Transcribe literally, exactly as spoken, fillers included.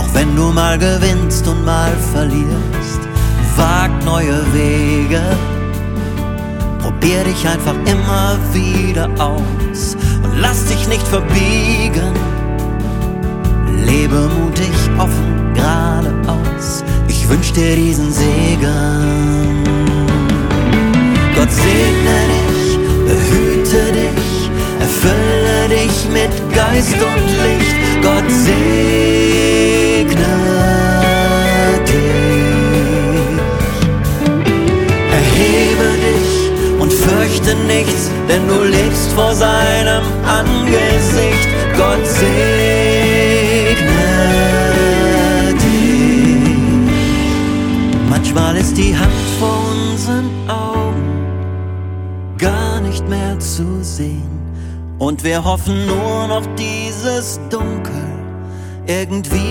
Auch wenn du mal gewinnst und mal verlierst, wag neue Wege. Probier dich einfach immer wieder aus und lass dich nicht verbiegen. Lebe mutig, offen, geradeaus. Ich wünsch dir diesen Segen. Gott segne dich, behüte dich, erfülle dich mit Geist und Licht. Gott segne dich. Erhebe dich und fürchte nichts, denn du lebst vor seinem Angesicht. Gott segne dich. Manchmal ist die Hand vor unseren Augen gar nicht mehr zu sehen und wir hoffen nur noch dieses Dunkel irgendwie